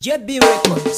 JB Records.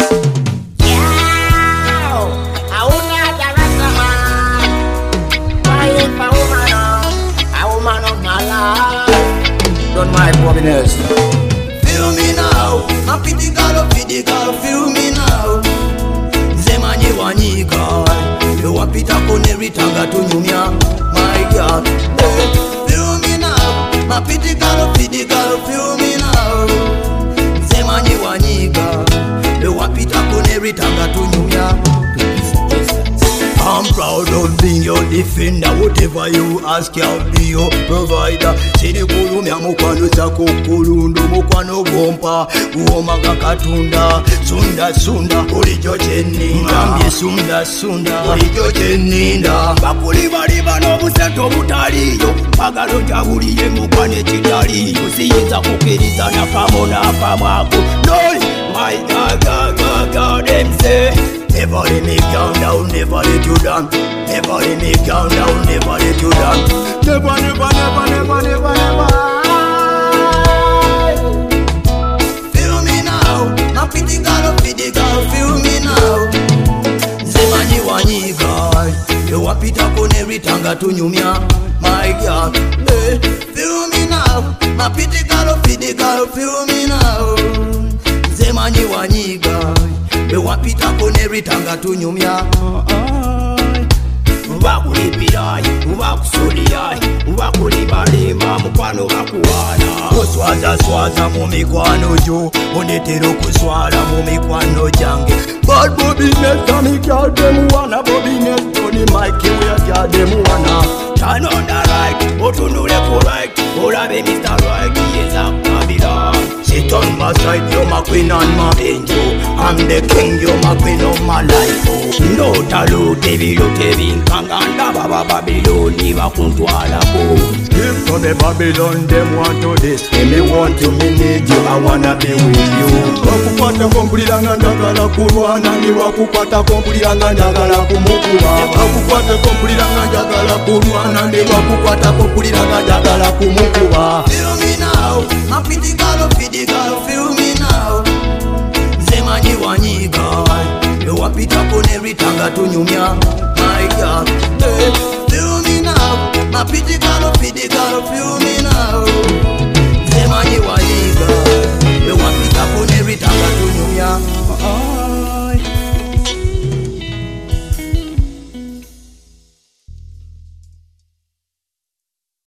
Yeah, hauna darasa man. Crying for woman, a woman of my life. Don't mind Bobiness. Feel me now, my pity girl, feel me now. Zemanyi wanyika, wapita kone ritanga tunyumya, my God. Feel me now, my pity girl, feel me now. Zemanyi wanyika, wapita kone ritanga tunyumya. I'm proud of being your defender. Whatever you ask, I'll be your provider. Sini kulumya mukwano zako kulundo mukwano bompa uomaga katunda sunda sunda ulijo cheninda mbye sunda sunda ulijo cheninda bakulibaliba n'obuseto butaliyo bagalo jabuliye mukwane kitaliyo siyinza kukiriza nakamu nakamwako no my God them say never let me down, never let you down. Never let me down, never let you down. Never. Feel me now, my pretty girl, feel me now. Zemanyi wanyika, wapita kone ritanga tunyumya, my God. Hey, feel me now, my pretty girl, feel me now. Zemanyi wanyika, wapita kone ritanga tunyumya. Wakulipirayi, wakusuliyayi, wakulibalima mukwano bakuwana. Oswaza mu mikwano jo, ondetera okuswala mu mikwano jange. Bad Bobiness kami girl dem wanna Bobiness Tony Mike we girl dem wanna. Turn on the right, otunule ku right, olabe Mr. Right, yes Babylon. Sit on my side, you're my queen and my angel. I'm the king, you're my queen of my life. No talo tebilo tebinkanganda baba Babyloni bakuntwala ko. If from the Babylon them want to this, me want to me need you, I wanna be with you. Wakukwata kompuliranga njagala kulwana, ni wakukwata kompuliranga njagala kumukuba. Wakukwata kompuliranga njagala kulwana, ni wakukwata kompuliranga njagala kumukuba. Feel me now, my pretty girl, feel me now. Zemanyi wanyika, wapita kone ritanga tunyumya.